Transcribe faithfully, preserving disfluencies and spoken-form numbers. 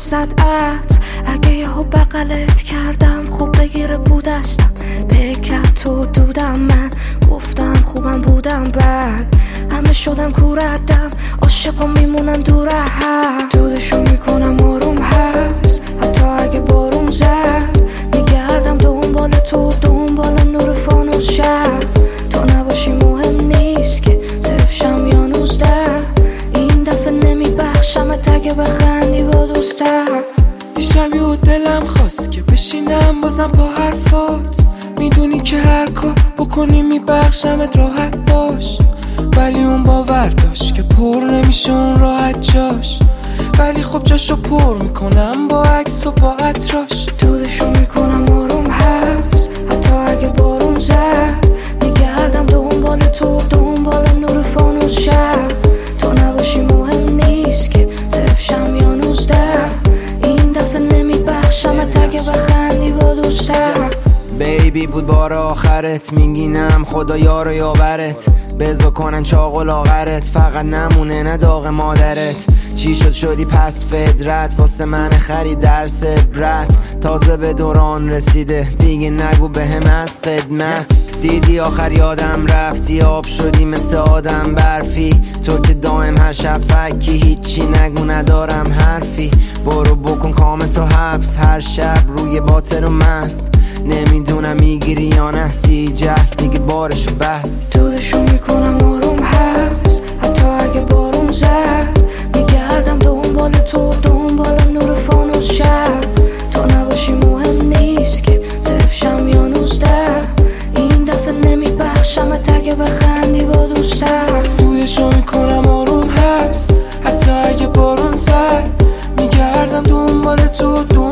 وسط عطر. اگه یهو بغلت کردم خوب بگیره بودستم، بکرد تو دودم، من گفتم خوبم بودم، بعد همه شدم کوردم، عاشقم میمونم دور هم، دودشو میکنم آروم حبس. حتی اگه بارون زد میگردم دنبال تو، دنبال نور فانوس شب. تو نباشی مهم نیست که صفشم یا نوزده، این دفعه نمیبخشمت اگه بخندی با دوستم. دیشب یه دلم خواست که بشینم بازم با حرفات، میدونی که هر کار بکنی میبخشمت، راحت باش. ولی اون باور داشت که پر نمیشه اون راحت جاش، ولی خب جاشو پر میکنم با عکس و با عطراش. دودشو میکنم آروم حبس. حتی اگه بارون زد میگردم دنبال تو، دنبال نور فانوس شب. تو نباشی مهم نیست که صفشم یا نوزده، این دفعه نمیبخشمت اگه بخندی با دوستم. بیبی بود بار آخرت، میگینم خدا یار و یاورت، بزا کنن چاق و لاغرت، فقط نمونه نداغ مادرت. چی شد شدی پس فدرت، واسه من خرید درس عبرت، تازه به دوران رسیده دیگه نگو به هم از خدمت. دیدی آخر یادم رفتی، آب شدی مثل آدم برفی، تو که دائم هر شب فکی، هیچی نگو ندارم حرفی. برو بکن کامل تو حبس، هر شب روی باطل و مست، نمیدونم میگیری یا نه، سی جهل دیگه بارشو بست. دودشو میکنم آروم حبس. حتی اگه بارون زد میگردم دنبال تو، دنبال نور فانوس شب. تو نباشی مهم نیست که صفشم یا نوزده، این دفعه نمیبخشمت اگه بخندی با دوستم. دودشو میکنم آروم حبس. حتی اگه بارون زد میگردم دنبال تو،